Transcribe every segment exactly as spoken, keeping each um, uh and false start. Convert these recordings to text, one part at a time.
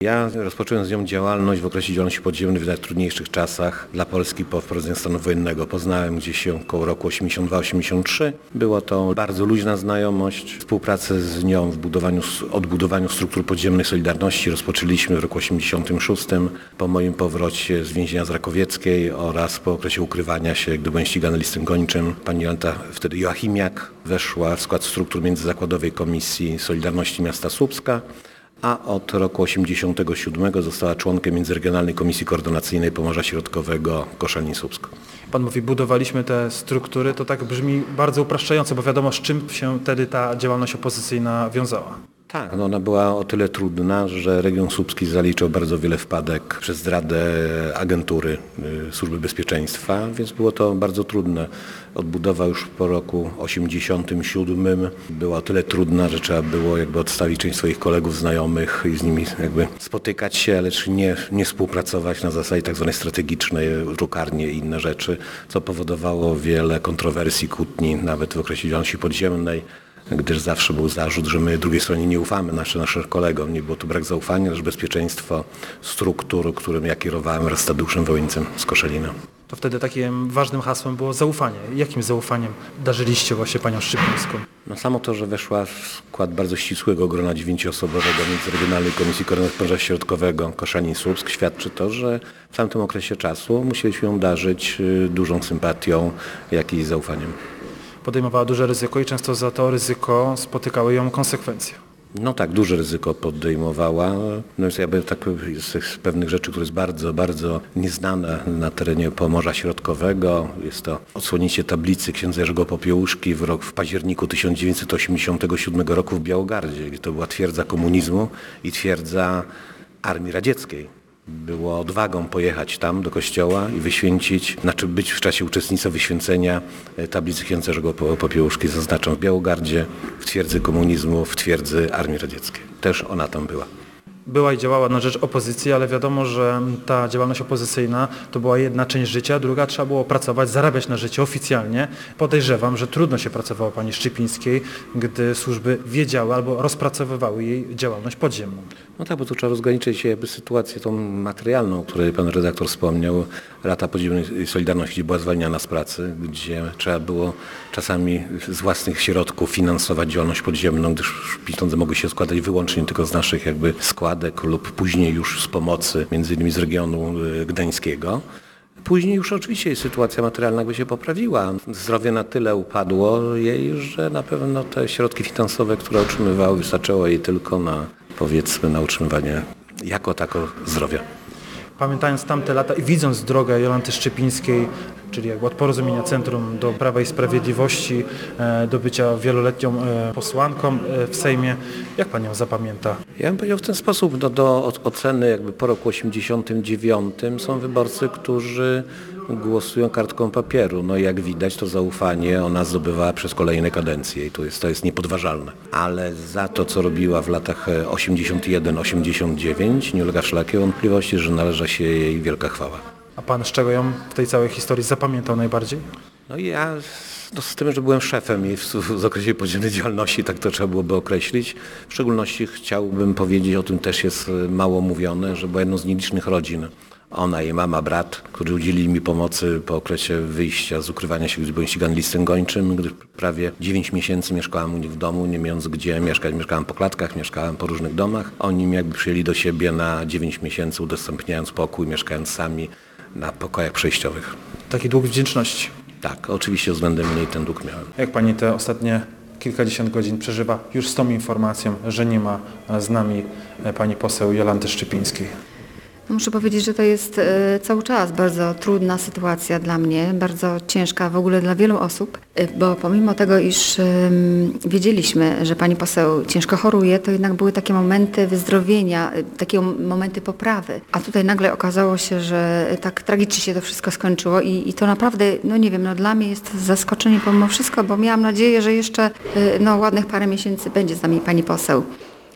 Ja rozpocząłem z nią działalność w okresie działalności podziemnej w najtrudniejszych czasach dla Polski po wprowadzeniu stanu wojennego. Poznałem gdzieś się koło roku osiemdziesiąt dwa osiemdziesiąt trzy. Była to bardzo luźna znajomość. Współpracę z nią w budowaniu, odbudowaniu struktur podziemnej Solidarności rozpoczęliśmy w roku osiemdziesiątym szóstym po moim powrocie z więzienia z Rakowieckiej oraz po okresie ukrywania się, gdy byłem ścigany listem gończym. Pani Jolanta, wtedy Joachimiak, weszła w skład struktur międzyzakładowej Komisji Solidarności Miasta Słupska, a od roku osiemdziesiątego siódmego została członkiem Międzyregionalnej Komisji Koordynacyjnej Pomorza Środkowego Koszalin-Słupsk. Pan mówi, budowaliśmy te struktury, to tak brzmi bardzo upraszczająco, bo wiadomo, z czym się wtedy ta działalność opozycyjna wiązała. Tak, no ona była o tyle trudna, że region słupski zaliczył bardzo wiele wpadek przez zdradę agentury y, Służby Bezpieczeństwa, więc było to bardzo trudne. Odbudowa już po roku osiemdziesiątym siódmym była o tyle trudna, że trzeba było jakby odstawić część swoich kolegów, znajomych i z nimi jakby spotykać się, lecz nie, nie współpracować na zasadzie tak zwanej strategicznej, drukarnie i inne rzeczy, co powodowało wiele kontrowersji, kłótni, nawet w okresie działalności podziemnej, gdyż zawsze był zarzut, że my drugiej stronie nie ufamy, nasze, naszym kolegom. Nie było to brak zaufania, lecz bezpieczeństwo struktur, którym ja kierowałem wraz z Tadeuszem Wołyńcem z Koszalina. To wtedy takim ważnym hasłem było zaufanie. Jakim zaufaniem darzyliście właśnie panią Szczypińską? No samo to, że weszła w skład bardzo ścisłego grona dziewięcioosobowego Międzyregionalnej Komisji Koordynacji Pomorza Środkowego Koszalin-Słupsk świadczy to, że w tamtym okresie czasu musieliśmy ją darzyć dużą sympatią, jak i zaufaniem. Podejmowała duże ryzyko i często za to ryzyko spotykały ją konsekwencje. No tak, duże ryzyko podejmowała. No jest jakby tak z pewnych rzeczy, które jest bardzo, bardzo nieznane na terenie Pomorza Środkowego. Jest to odsłonięcie tablicy księdza Jerzego Popiełuszki w, rok, w październiku tysiąc dziewięćset osiemdziesiątego siódmego roku w Białogardzie, gdzie to była twierdza komunizmu i twierdza Armii Radzieckiej. Było odwagą pojechać tam do kościoła i wyświęcić, znaczy być w czasie uczestnictwa wyświęcenia tablicy księdza Jerzego Popiełuszki, zaznaczam, w Białogardzie, w twierdzy komunizmu, w twierdzy Armii Radzieckiej. Też ona tam była. Była i działała na rzecz opozycji, ale wiadomo, że ta działalność opozycyjna to była jedna część życia, druga trzeba było pracować, zarabiać na życie oficjalnie. Podejrzewam, że trudno się pracowało pani Szczypińskiej, gdy służby wiedziały albo rozpracowywały jej działalność podziemną. No tak, bo tu trzeba rozgraniczyć jakby sytuację tą materialną, o której pan redaktor wspomniał, lata podziemnej Solidarności, gdzie była zwalniana z pracy, gdzie trzeba było czasami z własnych środków finansować działalność podziemną, gdyż pieniądze mogły się składać wyłącznie tylko z naszych jakby składek lub później już z pomocy, między innymi z regionu gdańskiego. Później już oczywiście sytuacja materialna by się poprawiła. Zdrowie na tyle upadło jej, że na pewno te środki finansowe, które otrzymywały, wystarczyło jej tylko na, powiedzmy, na utrzymywanie jako tako zdrowia. Pamiętając tamte lata i widząc drogę Jolanty Szczypińskiej, czyli jakby od porozumienia Centrum do Prawa i Sprawiedliwości, do bycia wieloletnią posłanką w Sejmie, jak pan ją zapamięta? Ja bym powiedział w ten sposób, do, do oceny jakby po roku osiemdziesiątym dziewiątym są wyborcy, którzy głosują kartką papieru. No i jak widać, to zaufanie ona zdobywała przez kolejne kadencje i to jest, to jest niepodważalne. Ale za to, co robiła w latach osiemdziesiąt jeden osiemdziesiąt dziewięć, nie ulega wszelakiej wątpliwości, że należa się jej wielka chwała. A pan z czego ją w tej całej historii zapamiętał najbardziej? No i ja no z tym, że byłem szefem jej w, w okresie podziemnej działalności, tak to trzeba byłoby określić. W szczególności chciałbym powiedzieć, o tym też jest mało mówione, że była jedną z nielicznych rodzin. Ona, jej mama, brat, którzy udzielili mi pomocy po okresie wyjścia z ukrywania się, gdy byłem ścigany listem gończym, gdy prawie dziewięć miesięcy mieszkałam u nich w domu, nie mając gdzie mieszkać. Mieszkałam po klatkach, mieszkałam po różnych domach. Oni mnie jakby przyjęli do siebie na dziewięć miesięcy, udostępniając pokój, mieszkając sami na pokojach przejściowych. Taki dług wdzięczności. Tak, oczywiście względem niej ten dług miałem. Jak pani te ostatnie kilkadziesiąt godzin przeżywa już z tą informacją, że nie ma z nami pani poseł Jolanty Szczypińskiej? Muszę powiedzieć, że to jest e, cały czas bardzo trudna sytuacja dla mnie, bardzo ciężka w ogóle dla wielu osób, e, bo pomimo tego, iż e, wiedzieliśmy, że pani poseł ciężko choruje, to jednak były takie momenty wyzdrowienia, e, takie momenty poprawy. A tutaj nagle okazało się, że tak tragicznie się to wszystko skończyło i, i to naprawdę, no nie wiem, no dla mnie jest zaskoczenie pomimo wszystko, bo miałam nadzieję, że jeszcze e, no, ładnych parę miesięcy będzie z nami pani poseł.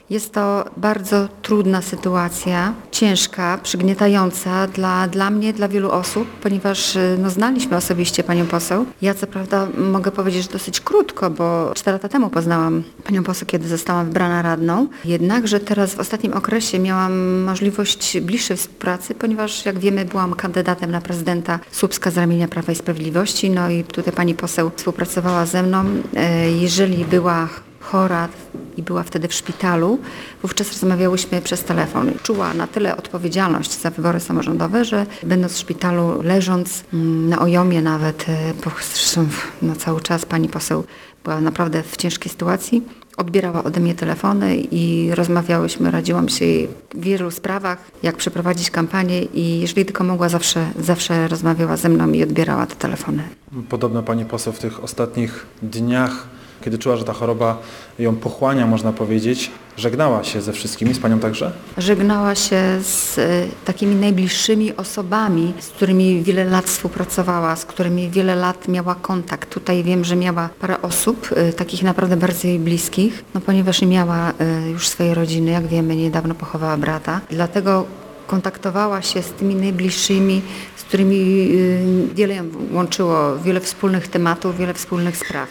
Jest to bardzo trudna sytuacja, ciężka, przygniatająca dla, dla mnie, dla wielu osób, ponieważ no, znaliśmy osobiście panią poseł. Ja co prawda mogę powiedzieć, że dosyć krótko, bo cztery lata temu poznałam panią poseł, kiedy zostałam wybrana radną. Jednakże teraz w ostatnim okresie miałam możliwość bliższej współpracy, ponieważ jak wiemy byłam kandydatem na prezydenta Słupska z ramienia Prawa i Sprawiedliwości, no i tutaj pani poseł współpracowała ze mną. Jeżeli była chora i była wtedy w szpitalu, wówczas rozmawiałyśmy przez telefon. Czuła na tyle odpowiedzialność za wybory samorządowe, że będąc w szpitalu, leżąc na ojomie nawet, bo zresztą no, cały czas pani poseł była naprawdę w ciężkiej sytuacji, odbierała ode mnie telefony i rozmawiałyśmy, radziłam się jej w wielu sprawach, jak przeprowadzić kampanię i jeżeli tylko mogła, zawsze, zawsze rozmawiała ze mną i odbierała te telefony. Podobno pani poseł w tych ostatnich dniach, kiedy czuła, że ta choroba ją pochłania, można powiedzieć, żegnała się ze wszystkimi, z panią także? Żegnała się z y, takimi najbliższymi osobami, z którymi wiele lat współpracowała, z którymi wiele lat miała kontakt. Tutaj wiem, że miała parę osób, y, takich naprawdę bardzo jej bliskich, no ponieważ nie miała y, już swojej rodziny, jak wiemy, niedawno pochowała brata. Dlatego kontaktowała się z tymi najbliższymi, z którymi y, wiele ją łączyło, wiele wspólnych tematów, wiele wspólnych spraw.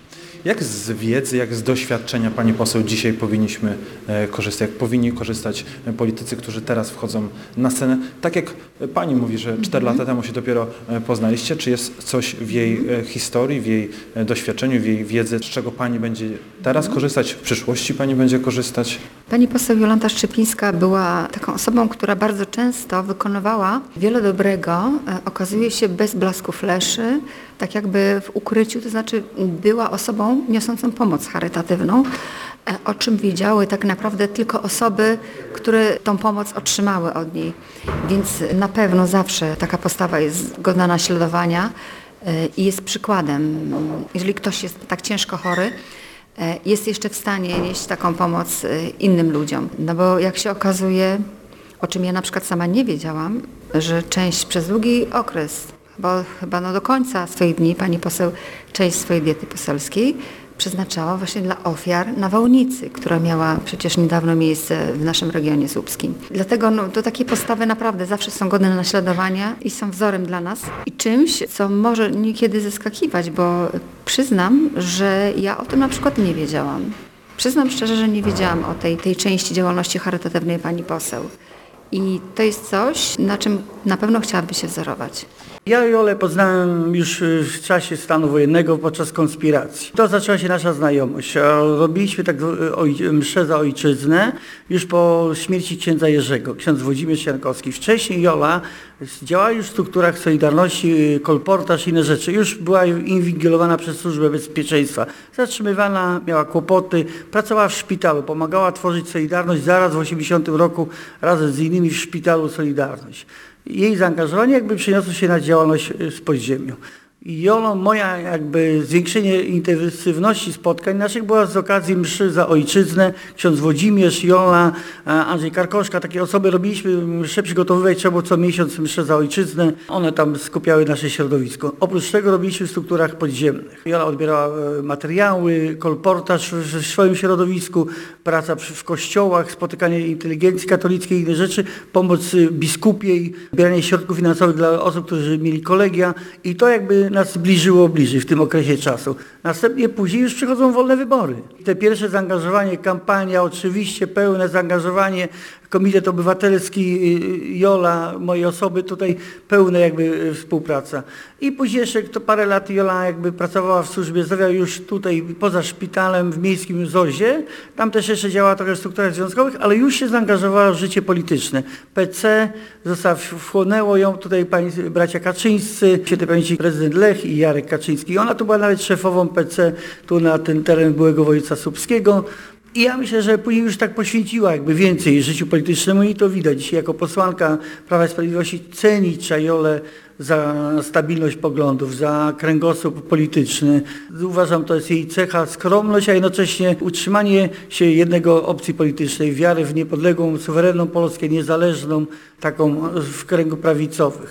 Jak z wiedzy, jak z doświadczenia pani poseł dzisiaj powinniśmy korzystać, jak powinni korzystać politycy, którzy teraz wchodzą na scenę? Tak jak pani mówi, że cztery lata temu się dopiero poznaliście, czy jest coś w jej historii, w jej doświadczeniu, w jej wiedzy, z czego pani będzie teraz korzystać, w przyszłości pani będzie korzystać? Pani poseł Jolanta Szczypińska była taką osobą, która bardzo często wykonywała wiele dobrego, okazuje się bez blasku fleszy, tak jakby w ukryciu, to znaczy była osobą niosącą pomoc charytatywną, o czym wiedziały tak naprawdę tylko osoby, które tą pomoc otrzymały od niej. Więc na pewno zawsze taka postawa jest godna naśladowania i jest przykładem. Jeżeli ktoś jest tak ciężko chory, jest jeszcze w stanie nieść taką pomoc innym ludziom. No bo jak się okazuje, o czym ja na przykład sama nie wiedziałam, że część przez długi okres, bo chyba no do końca swoich dni pani poseł część swojej diety poselskiej przeznaczała właśnie dla ofiar nawałnicy, która miała przecież niedawno miejsce w naszym regionie słupskim. Dlatego no, to takie postawy naprawdę zawsze są godne naśladowania i są wzorem dla nas i czymś, co może niekiedy zaskakiwać, bo przyznam, że ja o tym na przykład nie wiedziałam. Przyznam szczerze, że nie wiedziałam o tej, tej części działalności charytatywnej pani poseł. I to jest coś, na czym na pewno chciałabym się wzorować. Ja Jolę poznałem już w czasie stanu wojennego podczas konspiracji. To zaczęła się nasza znajomość. Robiliśmy tak mszę za ojczyznę już po śmierci księdza Jerzego, ksiądz Włodzimierz Jankowski. Wcześniej Jola działała już w strukturach Solidarności, kolportaż i inne rzeczy. Już była inwigilowana przez Służbę Bezpieczeństwa. Zatrzymywana, miała kłopoty, pracowała w szpitalu, pomagała tworzyć Solidarność zaraz w osiemdziesiątym roku razem z innymi w szpitalu Solidarność. Jej zaangażowanie jakby przeniosło się na działalność z podziemiu. I Jolo, moja jakby zwiększenie intensywności spotkań naszych była z okazji mszy za ojczyznę. Ksiądz Włodzimierz, Jola, Andrzej Karkoszka, takie osoby robiliśmy mszę, przygotowywać trzeba było co miesiąc mszę za ojczyznę. One tam skupiały nasze środowisko. Oprócz tego robiliśmy w strukturach podziemnych. Jola odbierała materiały, kolportaż w swoim środowisku, praca w kościołach, spotykanie inteligencji katolickiej i inne rzeczy, pomoc biskupiej, zbieranie środków finansowych dla osób, którzy mieli kolegia i to jakby nas zbliżyło bliżej w tym okresie czasu. Następnie później już przychodzą wolne wybory. Te pierwsze zaangażowanie, kampania, oczywiście pełne zaangażowanie, Komitet Obywatelski, Jola, mojej osoby, tutaj pełna jakby współpraca. I później jeszcze to parę lat Jola jakby pracowała w służbie zdrowia już tutaj poza szpitalem w miejskim zozie. Tam też jeszcze działała trochę w strukturach związkowych, ale już się zaangażowała w życie polityczne. P C została, wchłonęło ją tutaj pani bracia Kaczyńscy, świętej pamięci prezydent Lech i Jarek Kaczyński. Ona tu była nawet szefową P C tu na ten teren byłego województwa słupskiego. I ja myślę, że później już tak poświęciła jakby więcej życiu politycznemu i to widać. Dzisiaj jako posłanka Prawa i Sprawiedliwości ceni Jolę za stabilność poglądów, za kręgosłup polityczny. Uważam, to jest jej cecha, skromność, a jednocześnie utrzymanie się jednego opcji politycznej, wiary w niepodległą, suwerenną Polskę, niezależną, taką w kręgu prawicowych.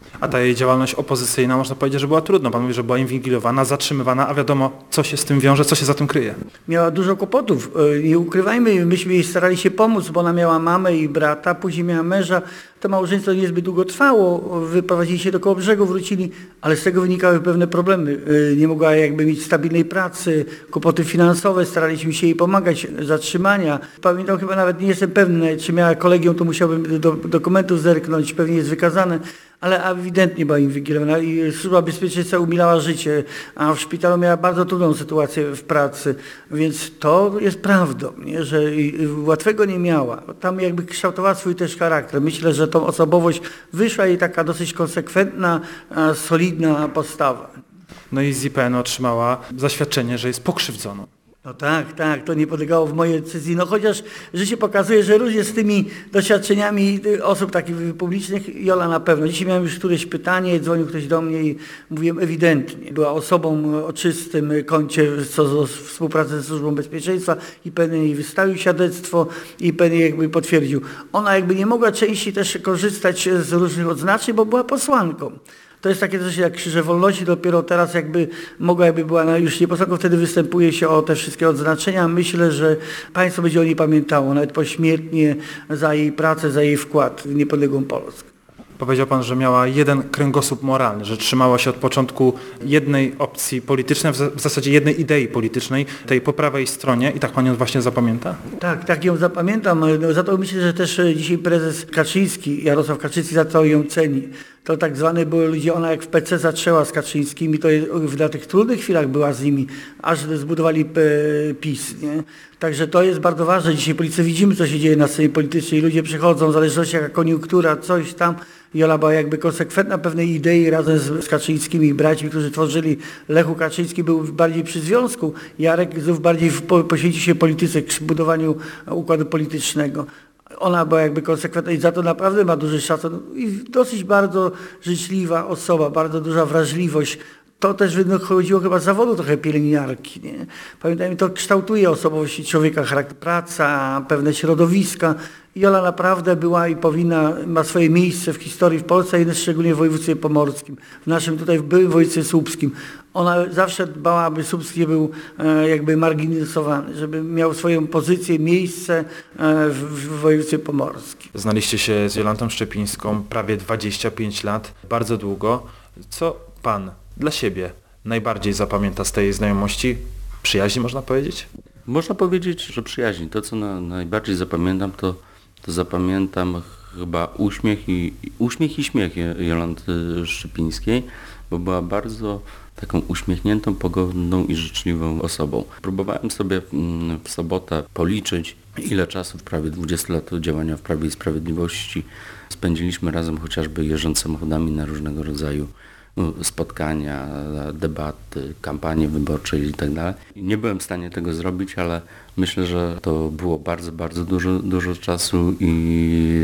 A ta jej działalność opozycyjna, można powiedzieć, że była trudna. Pan mówi, że była inwigilowana, zatrzymywana, a wiadomo, co się z tym wiąże, co się za tym kryje. Miała dużo kłopotów. Nie ukrywajmy, myśmy jej starali się pomóc, bo ona miała mamę i brata, później miała męża. To małżeństwo niezbyt długo trwało, wyprowadzili się do Kołobrzegu, wrócili, ale z tego wynikały pewne problemy. Nie mogła jakby mieć stabilnej pracy, kłopoty finansowe, staraliśmy się jej pomagać, zatrzymania. Pamiętam, chyba nawet nie jestem pewny, czy miała kolegium, to musiałbym do dokumentów zerknąć, pewnie jest wykazane, ale ewidentnie była inwigilowana i Służba Bezpieczeństwa umilała życie, a w szpitalu miała bardzo trudną sytuację w pracy, więc to jest prawdą, nie? Że łatwego nie miała. Tam jakby kształtowała swój też charakter. Myślę, że tą osobowość wyszła jej taka dosyć konsekwentna, solidna postawa. No i z I P N otrzymała zaświadczenie, że jest pokrzywdzoną. No tak, tak, to nie podlegało w mojej decyzji, no chociaż życie pokazuje, że różnie z tymi doświadczeniami osób takich publicznych, Jola na pewno. Dzisiaj miałem już któreś pytanie, dzwonił ktoś do mnie i mówiłem ewidentnie. Była osobą o czystym koncie co do współpracy ze Służbą Bezpieczeństwa i pewnie jej wystawił świadectwo i pewnie jakby potwierdził. Ona jakby nie mogła częściej też korzystać z różnych odznaczeń, bo była posłanką. To jest takie coś jak Krzyże Wolności, dopiero teraz jakby mogła, jakby była na już nie posłanką, wtedy występuje się o te wszystkie odznaczenia. Myślę, że państwo będzie o niej pamiętało, nawet pośmiertnie, za jej pracę, za jej wkład w niepodległą Polskę. Powiedział pan, że miała jeden kręgosłup moralny, że trzymała się od początku jednej opcji politycznej, w zasadzie jednej idei politycznej, tej po prawej stronie i tak pan ją właśnie zapamięta? Tak, tak ją zapamiętam. No, za to myślę, że też dzisiaj prezes Kaczyński, Jarosław Kaczyński za to ją ceni. To tak zwane były ludzie, ona jak w P C zaczęła z Kaczyńskimi, to na tych trudnych chwilach była z nimi, aż zbudowali PiS, nie? Także to jest bardzo ważne. Dzisiaj politycy widzimy, co się dzieje na scenie politycznej. Ludzie przychodzą, w zależności jaka koniunktura, coś tam. Jola była jakby konsekwentna pewnej idei razem z, z Kaczyńskimi i braćmi, którzy tworzyli. Lechu Kaczyński był bardziej przy związku, Jarek znów bardziej w, po, poświęcił się polityce, k budowaniu układu politycznego. Ona była jakby konsekwentna i za to naprawdę ma duży szacun i dosyć bardzo życzliwa osoba, bardzo duża wrażliwość. To też wychodziło chyba z zawodu trochę pielęgniarki, nie? Pamiętajmy, to kształtuje osobowość człowieka, charakter, praca, pewne środowiska. Jola naprawdę była i powinna, ma swoje miejsce w historii w Polsce, i szczególnie w województwie pomorskim, w naszym tutaj w byłym województwie słupskim. Ona zawsze dbała, aby Słupsk nie był e, jakby marginalizowany, żeby miał swoją pozycję, miejsce e, w, w województwie pomorskim. Znaliście się z Jolantą Szczepińską prawie dwadzieścia pięć lat, bardzo długo. Co pan dla siebie najbardziej zapamięta z tej znajomości? Przyjaźni można powiedzieć? Można powiedzieć, że przyjaźń. To, co na, najbardziej zapamiętam, to, to zapamiętam chyba uśmiech i, uśmiech i śmiech Jolanty Szczepińskiej, bo była bardzo taką uśmiechniętą, pogodną i życzliwą osobą. Próbowałem sobie w sobotę policzyć, ile czasu w prawie dwudziestu lat działania w Prawie i Sprawiedliwości spędziliśmy razem, chociażby jeżdżąc samochodami na różnego rodzaju spotkania, debaty, kampanie wyborcze i tak dalej. Nie byłem w stanie tego zrobić, ale myślę, że to było bardzo, bardzo dużo, dużo czasu i,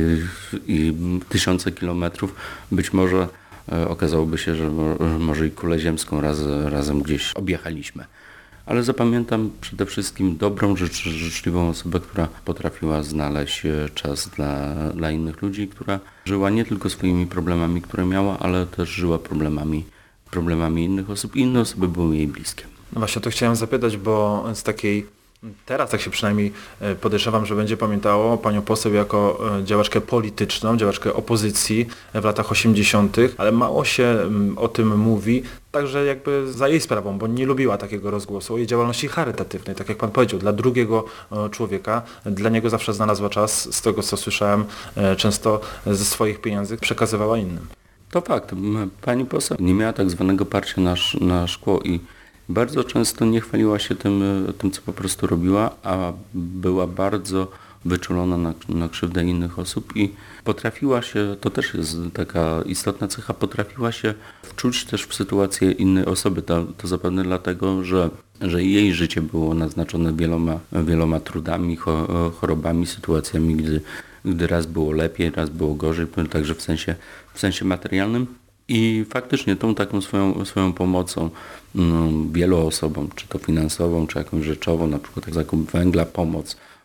i tysiące kilometrów. Być może okazałoby się, że może i kulę ziemską raz, razem gdzieś objechaliśmy. Ale zapamiętam przede wszystkim dobrą, życz, życzliwą osobę, która potrafiła znaleźć czas dla, dla innych ludzi, która żyła nie tylko swoimi problemami, które miała, ale też żyła problemami, problemami innych osób i inne osoby były jej bliskie. No właśnie, to chciałem zapytać, bo z takiej, teraz tak się przynajmniej podejrzewam, że będzie pamiętało panią poseł jako działaczkę polityczną, działaczkę opozycji w latach osiemdziesiątych, ale mało się o tym mówi, także jakby za jej sprawą, bo nie lubiła takiego rozgłosu o jej działalności charytatywnej, tak jak pan powiedział, dla drugiego człowieka, dla niego zawsze znalazła czas, z tego co słyszałem, często ze swoich pieniędzy przekazywała innym. To fakt, pani poseł nie miała tak zwanego parcia na, na szkło i bardzo często nie chwaliła się tym, tym, co po prostu robiła, a była bardzo wyczulona na, na krzywdę innych osób i potrafiła się, to też jest taka istotna cecha, potrafiła się wczuć też w sytuację innej osoby. To, to zapewne dlatego, że, że jej życie było naznaczone wieloma, wieloma trudami, chorobami, sytuacjami, gdy, gdy raz było lepiej, raz było gorzej, także w sensie, w sensie materialnym. I faktycznie tą taką swoją, swoją pomocą no, wielu osobom, czy to finansową, czy jakąś rzeczową, na przykład jak zakup węgla, pomoc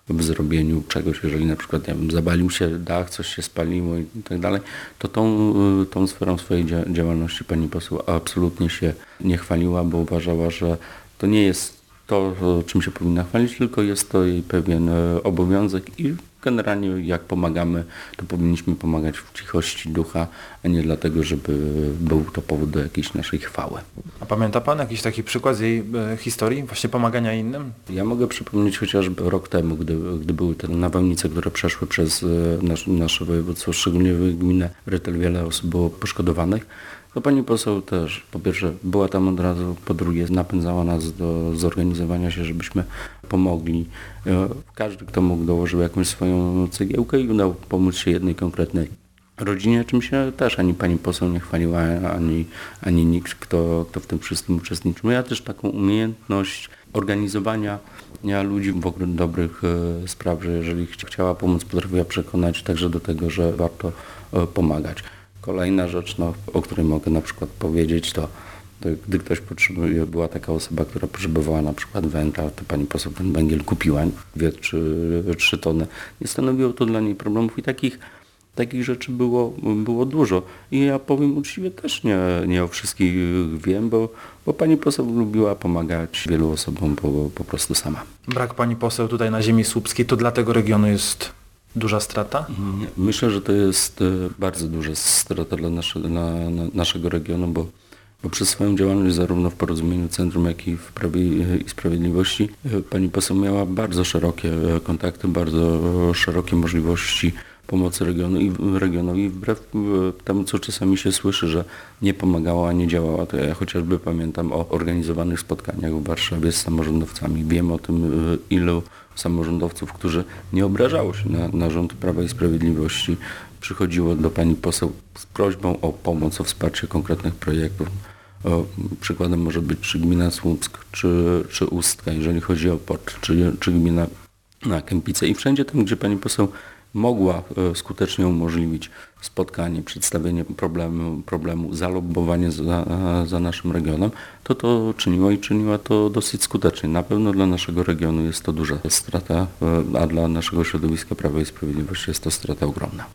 w zrobieniu czegoś, jeżeli na przykład nie wiem, zawalił się dach, coś się spaliło i tak dalej, to tą, tą sferą swojej dzia- działalności pani poseł absolutnie się nie chwaliła, bo uważała, że to nie jest to, czym się powinna chwalić, tylko jest to jej pewien obowiązek i generalnie jak pomagamy, to powinniśmy pomagać w cichości ducha, a nie dlatego, żeby był to powód do jakiejś naszej chwały. A pamięta pan jakiś taki przykład z jej e, historii, właśnie pomagania innym? Ja mogę przypomnieć chociażby rok temu, gdy, gdy były te nawałnice, które przeszły przez nasz, nasze województwo, szczególnie w gminę Rytel, wiele osób było poszkodowanych. To pani poseł też, po pierwsze, była tam od razu, po drugie, napędzała nas do zorganizowania się, żebyśmy pomogli. Każdy, kto mógł, dołożył jakąś swoją cegiełkę i udał pomóc się jednej konkretnej rodzinie, czym się też ani pani poseł nie chwaliła, ani, ani nikt, kto, kto w tym wszystkim uczestniczył. Ja też taką umiejętność organizowania ludzi wokół dobrych e, spraw, że jeżeli ch- chciała pomóc, potrafiła przekonać także do tego, że warto e, pomagać. Kolejna rzecz, no, o której mogę na przykład powiedzieć, to, to gdy ktoś potrzebuje, była taka osoba, która potrzebowała na przykład węgla, to pani poseł ten węgiel kupiła, dwie, trzy, trzy tony. Nie stanowiło to dla niej problemów i takich Takich rzeczy było, było dużo. I ja powiem uczciwie, też nie, nie o wszystkich wiem, bo, bo pani poseł lubiła pomagać wielu osobom po, po prostu sama. Brak pani poseł tutaj na ziemi słupskiej, to dla tego regionu jest duża strata? Nie, myślę, że to jest e, bardzo duża strata dla, nasze, dla na, naszego regionu, bo, bo przez swoją działalność zarówno w Porozumieniu Centrum, jak i w Prawie i Sprawiedliwości e, pani poseł miała bardzo szerokie e, kontakty, bardzo szerokie możliwości pomocy regionu i regionowi, wbrew temu, co czasami się słyszy, że nie pomagała, nie działała. To ja chociażby pamiętam o organizowanych spotkaniach w Warszawie z samorządowcami. Wiem o tym, ilu samorządowców, którzy nie obrażało się na, na rząd Prawa i Sprawiedliwości, przychodziło do pani poseł z prośbą o pomoc, o wsparcie konkretnych projektów. O, przykładem może być czy gmina Słupsk, czy, czy Ustka, jeżeli chodzi o port, czy, czy gmina na Kępice. I wszędzie tam, gdzie pani poseł mogła skutecznie umożliwić spotkanie, przedstawienie problemu, problemu zalobbowanie za, za naszym regionem, to to czyniła i czyniła to dosyć skutecznie. Na pewno dla naszego regionu jest to duża strata, a dla naszego środowiska Prawa i Sprawiedliwości jest to strata ogromna.